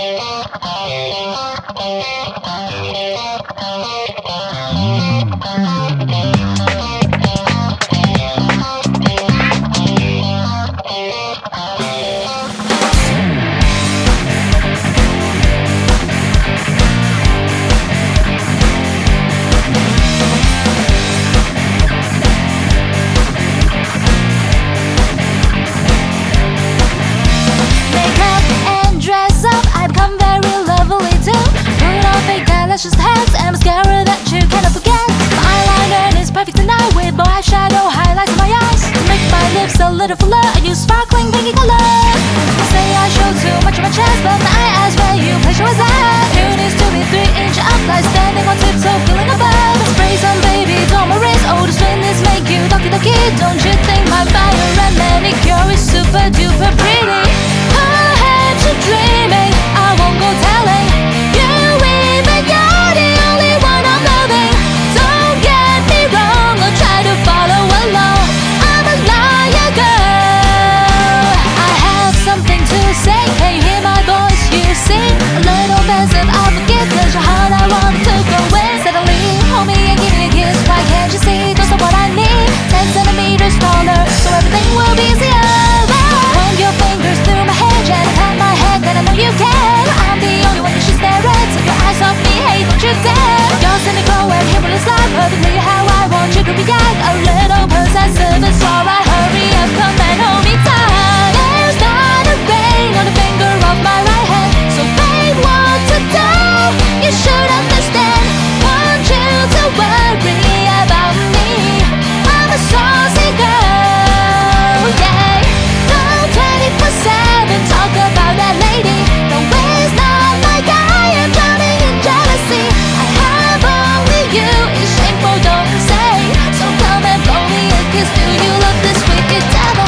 Just hands and mascara that you cannot forget. My eyeliner is perfect tonight with boy eyeshadow highlights in my eyes. To make my lips a little fuller, I use sparkling pinky color. They say I show too much of my chest, but I ask where you place your eyes. You needs to be 3-inch up, like standing on tiptoe, feeling above. Spray some baby on my wrist, oh the sweetness make you doki doki. Don't you think my fire and manicure is super duper pretty? Perhaps you're dreaming, I won't go telling you even you're the only one I'm loving. Don't get me wrong, I'll try to follow along. I'm a liar, girl. I have something to say. Can you hear my voice? You see, a little pensive, I forget, 'cause your heart I want to go in. Suddenly, hold me and give me a kiss. Why can't you see? Those are what I need. 10 centimeters taller, so everything will be easier. Run your fingers through my hair, and pat my head, then I know you care. I'm the only one you should stare at. Take your eyes off me, hey, don't you dare. You're cynical and here it's like perfectly how I want you to react. A little possessive, it's alright. Hurry up, come and hold me tight. There's not a ring on the finger of my right hand, so babe, what to do? You should understand. Want you to worry about me. I'm a saucy girl, yeah. Don't 24/7 talk about that lady. No way, it's not like I am drowning in jealousy. I have only you, it's shameful, don't say. So come and blow me a kiss. Do you love this wicked devil?